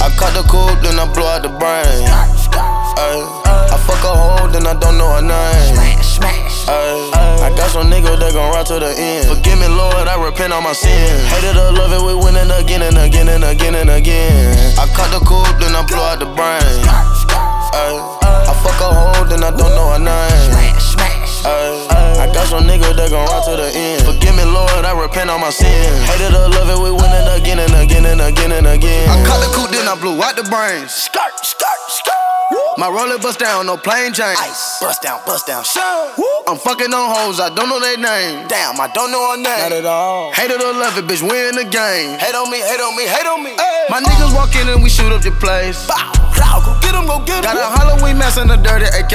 I cut the coupe, then I blow out the brain. Ay, I fuck a hoe, then I don't know her name. Ay, I got some niggas that gon' ride to the end. Forgive me, Lord, I repent on my sins. Hated or love it, we winning again and again and again and again. I cut the coupe, then I blow out the brain. Ay, I fuck a hoe, then I don't know her name. Ay, I got some niggas that gon' ride to the end. Forgive me, Lord, I repent on my sins. Hated or love it, we winning again and again and again and again. I cut the coupe, then I blew out the brains. Skirt, skirt, skirt. My roller bust down, no plain Jane. Ice, bust down, sure. I'm fucking on hoes, I don't know their name. Damn, I don't know her name. Not at all. Hated or love it, bitch, we in the game. Hate on me, hate on me, hate on me. Ay. My niggas walk in and we shoot up your place. Bow, go get him, go get him. Got a Halloween mask and a dirty AK.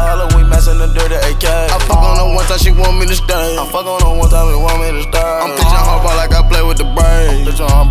I fuck on her one time, she want me to stay. I'm pitching her ball like I play with the brain.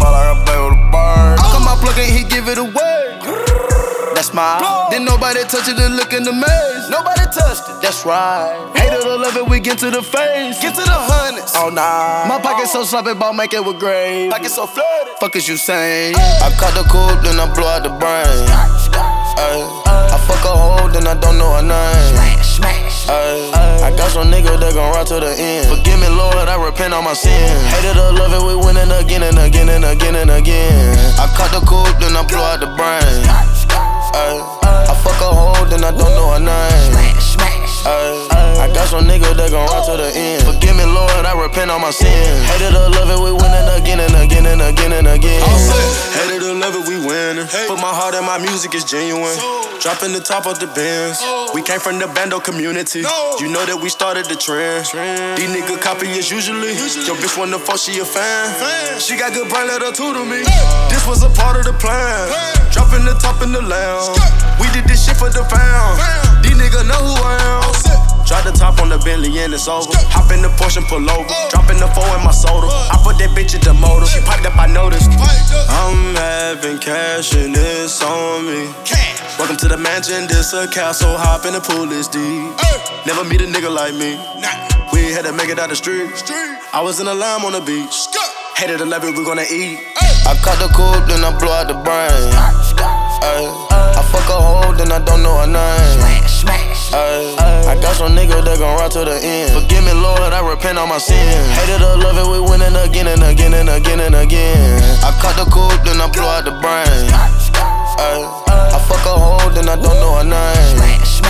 I come out plugging, he give it away. That's mine. Then nobody touch it, then look in the maze. Nobody touched it. That's right. Hate it or love it, we get to the face. Get to the hundreds. Oh nah. My pocket so sloppy, about make it with grave. Pocket so flooded. Fuck is you saying? I cut the coupe, then I blow out the brain. Ay, I fuck a hoe, then I don't know her name. Ay, I got some niggas that gon' ride to the end. Forgive me, Lord, I repent on my sins. Hate it or love it, we winning again and again and again and again. I cut the coupe, then I blow out the brain. Ay, I fuck a hoe, then I don't know her name. Ay, I got some niggas that gon' ride to the end. Forgive me, Lord, I repent on my sins. Hate it or love it, we winning again and again and again and again. Hate it or love it, we winning. Put my heart in my music, it's genuine. Dropping the top of the Benz. We came from the bando community. You know that we started the trend. These niggas copy as usually. Your bitch wanna fuck, she a fan. She got good brain, let her tutor me. This was a part of the plan. Dropping the top in the lounge. We did this shit for the fam. These niggas know who I am. Drop the top on the Bentley and it's over. Hop in the Porsche and pull over. Dropping the 4 in my soda. I put that bitch in the motor. She piped up, I noticed. I'm having cash and it's on me. Welcome to the mansion, this a castle. Hop in the pool, it's deep. Never meet a nigga like me. We had to make it out the street. I was in a lime on the beach. Hated to love it, we gonna eat. I cut the coupe, then I blow out the brain. Ay, I fuck a hoe, then I don't know her name. Ay, I got some niggas that gon' ride to the end. Forgive me, Lord, I repent on my sins. Hate it or love it, we winning again and again and again and again. I cut the coupe, then I blow out the brain. Ay, I fuck a hoe, then I don't know her name.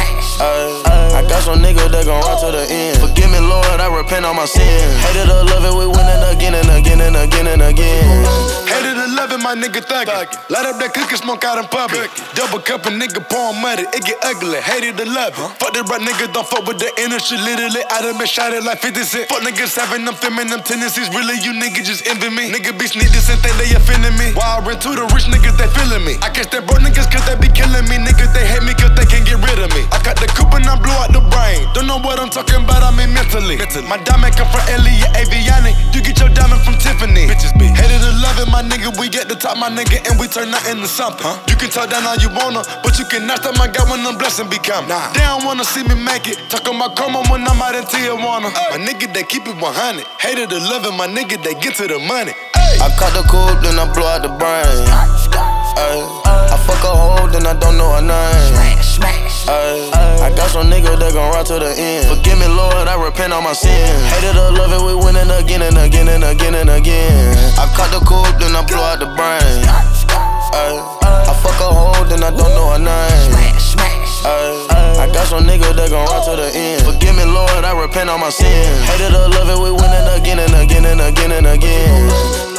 Ay, I got some niggas that gon' ride to the end. Forgive me, Lord, I repent on my sins. Hate it or love it, we winning again and again and again and again. Hate it or love it, my nigga thuggin'. Light up that cookie, smoke out in public. Double cup and nigga pouring muddy, it get ugly. Hate it or love it. Fuck the right nigga, don't fuck with the industry. Literally, I done been shot at like 50 cent. Fuck niggas having them feminine tendencies. Really, you niggas just envy me. Nigga be sneak this and think they offending me. While I run to the rich niggas, they feeling me. I catch that broke niggas cause they be killing me. Niggas, they hate me cause they can't get rid of me. I cut the coupe and I blew out the brain. Don't know what I'm talking about, I mean mentally. My diamond come from Elliot Avionic. You get your diamond from Tiffany. Bitches be hated or love it, my nigga. We get the top, my nigga, and we turn that into something. You can talk down all you wanna, but you cannot stop my God when them blessings be coming. They don't wanna see me make it. Talking about karma when I'm out in Tijuana. My nigga, they keep it 100. Hated or love it, my nigga, they get to the money. I cut the coupe, then I blow out the brain. Ay, I fuck a hoe, then I don't know her name. Ay, I got some niggas that gon' ride to the end. Forgive me, Lord, I repent on my sins. Hate it or love it, we winning again and again and again and again. I cut the coupe, then I blow out the brain. Ay, I fuck a hoe, then I don't know her name. Ay, I got some niggas that gon' ride to the end. Forgive me, Lord, I repent on my sins. Hate it or love it, we winning again and again and again and again.